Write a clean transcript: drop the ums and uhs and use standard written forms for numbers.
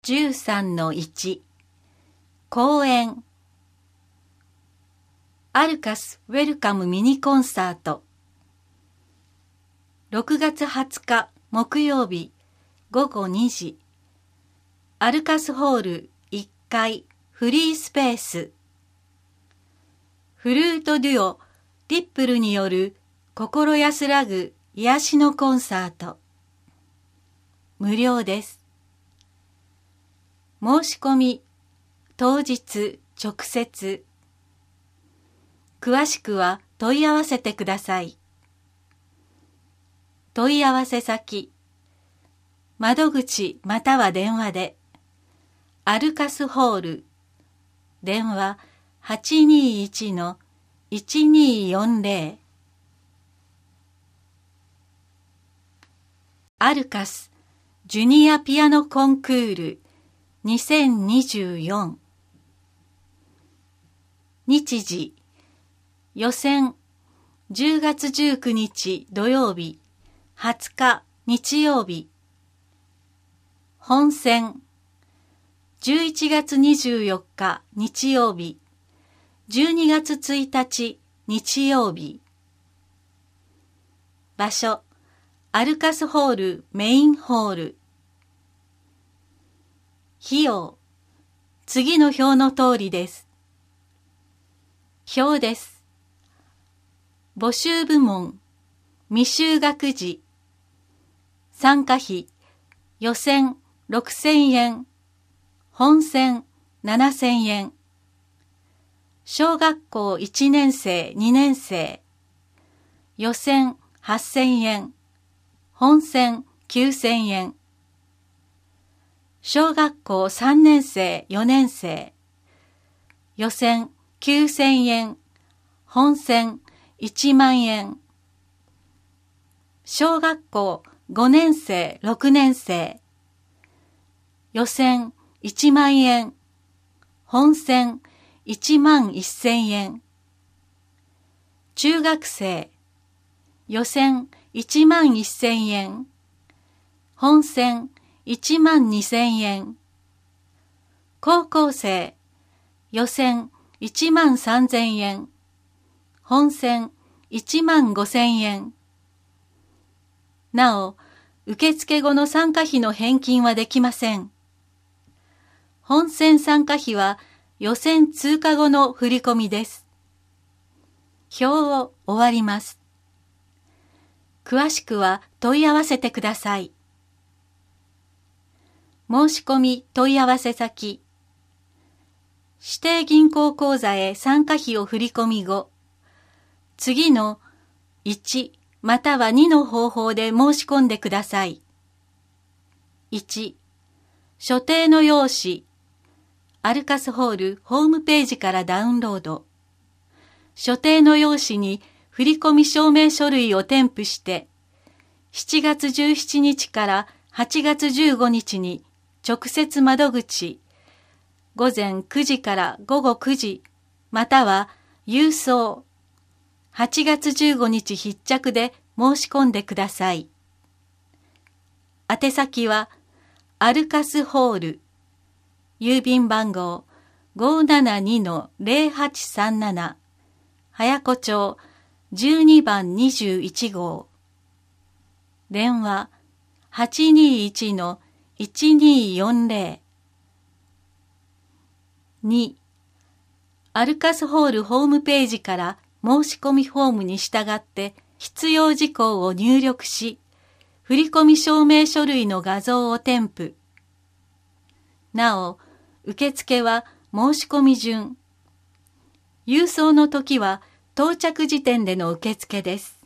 13-1 公演アルカスウェルカムミニコンサート6月20日木曜日午後2時アルカスホール1階フリースペースフルートデュオリップルによる心安らぐ癒しのコンサート無料です。申し込み当日直接詳しくは問い合わせてください。問い合わせ先窓口または電話でアルカスホール電話 821-1240 アルカスジュニアピアノコンクール2024日時予選10月19日土曜日20日日曜日本選11月24日日曜日12月1日日曜日場所アルカスホールメインホール費用次の表の通りです。表です。募集部門未就学児参加費予選6000円本選7000円小学校1年生2年生予選8000円本選9000円小学校3年生4年生予選9000円本選1万円小学校5年生6年生予選1万円本選1万1000円中学生予選1万1000円本選1万2000円高校生予選1万3000円本選1万5000円なお受付後の参加費の返金はできません。本選参加費は予選通過後の振り込みです。表を終わります。詳しくは問い合わせてください。申し込み問い合わせ先指定銀行口座へ参加費を振り込み後次の1または2の方法で申し込んでください。1所定の用紙アルカスホールホームページからダウンロード所定の用紙に振込証明書類を添付して7月17日から8月15日に直接窓口午前9時から午後9時または郵送8月15日必着で申し込んでください。宛先はアルカスホール郵便番号 572-0837 早子町12番21号電話 821-1240 2. アルカスホールホームページから申し込みフォームに従って必要事項を入力し、振込証明書類の画像を添付。なお、受付は申し込み順。郵送の時は到着時点での受付です。